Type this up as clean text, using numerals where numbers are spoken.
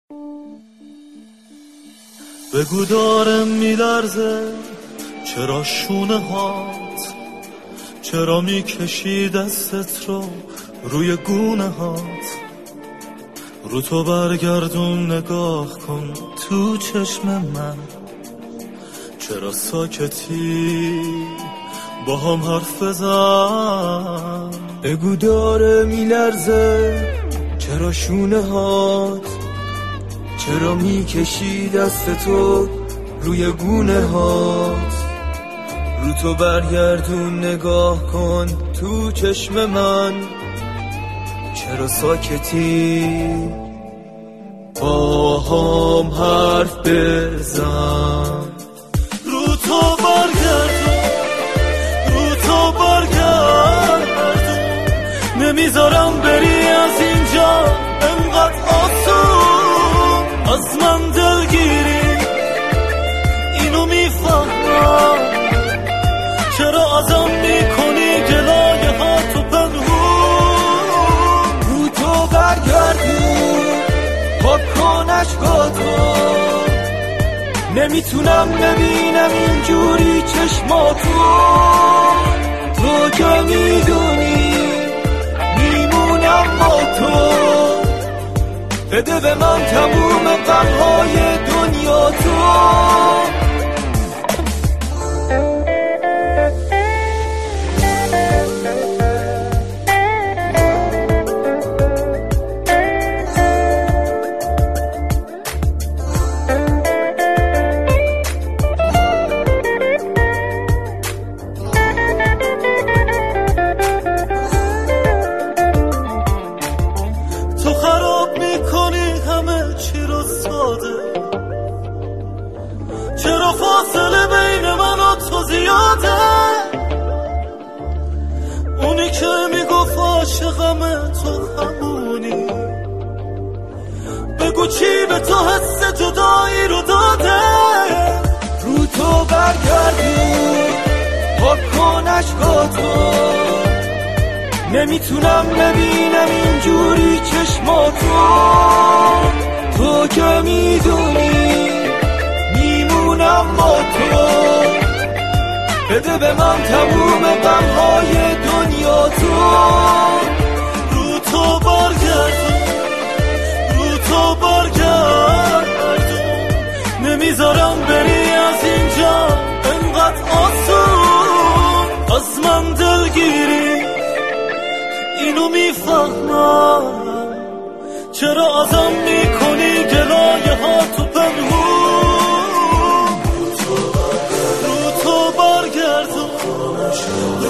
بگو داره میلرزه چرا شونه هات، چرا میکشی دستت رو روی گونه هات، رو تو برگردون نگاه کن تو چشم من، چرا ساکتی با هم حرف بزن. بگو داره میلرزه چرا شونه هات، چرا میکشی دستتو روی گونه هات، رو تو برگردون نگاه کن تو چشم من، چرا ساکتی با هم حرف بزن. رو تو برگردون، رو تو برگردون، نمیذارم بری از اینجا انقدر آسون، از من دلگیری اینو میفهمم، چرا ازم میکنی گلایه ها تو پنهون. رو تو برگردون پاک کن عشقاتو، نمیتونم ببینم اینجوری چشماتو، تو که میدونی میمونم با تو، بده به من تموم غمهای دنیا تو. چرا فاصله بین من و تو زیاده، اونی که میگفت عاشقم تو همونی، بگو چی به تو حس جدایی رو داده. رو تو برگردون پاک کن عشقاتو، نمیتونم ببینم اینجوری چشماتو، تو که میدونی میمونم با تو، بده به من تموم غمهای دنیا تو. رو تو برگردون، رو تو برگردون، نمیذارم بری از اینجا انقدر آسون، از من دلگیری اینو میفهمم، چرا ازم میکنی گلایه ها تو پنهون. رو تو برگردون،